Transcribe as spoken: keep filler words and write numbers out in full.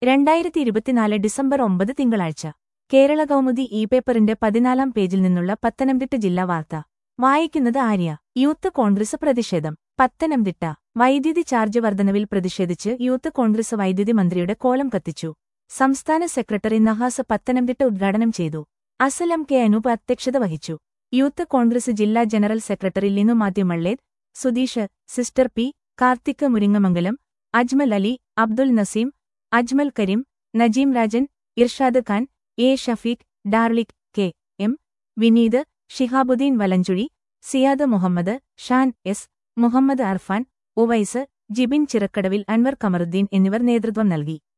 രണ്ടായിരത്തി ഇരുപത്തിനാല് ഡിസംബർ ഒമ്പത് തിങ്കളാഴ്ച കേരള കൗമുദി ഇ പേപ്പറിന്റെ പതിനാലാം പേജിൽ നിന്നുള്ള പത്തനംതിട്ട ജില്ലാ വാർത്ത വായിക്കുന്നത് ആര്യ. യൂത്ത് കോൺഗ്രസ് പ്രതിഷേധം. പത്തനംതിട്ട. വൈദ്യുതി ചാർജ് വർധനവിൽ പ്രതിഷേധിച്ച് യൂത്ത് കോൺഗ്രസ് വൈദ്യുതി മന്ത്രിയുടെ കോലം കത്തിച്ചു. സംസ്ഥാന സെക്രട്ടറി നഹാസ് പത്തനംതിട്ട ഉദ്ഘാടനം ചെയ്തു. അസലം കെ അനൂപ് അധ്യക്ഷത വഹിച്ചു. യൂത്ത് കോൺഗ്രസ് ജില്ലാ general secretary Linu Mathew Mallethu, Sudheesh, sister P, Karthik Muringamangalam, Ajmal Ali, Abdul Naseem, Ajmal Kareem, Najeem Rajan, Irshad Khan, A Shafeeq, Darlik, K M Vineeth, Shihabuddin Valanchuzhi, Siyad Muhammad, Shan S, Muhammad Arfan, Uvais, Jibin ചിറക്കടവിൽ, അൻവർ കമറുദ്ദീൻ എന്നിവർ നേതൃത്വം നൽകി.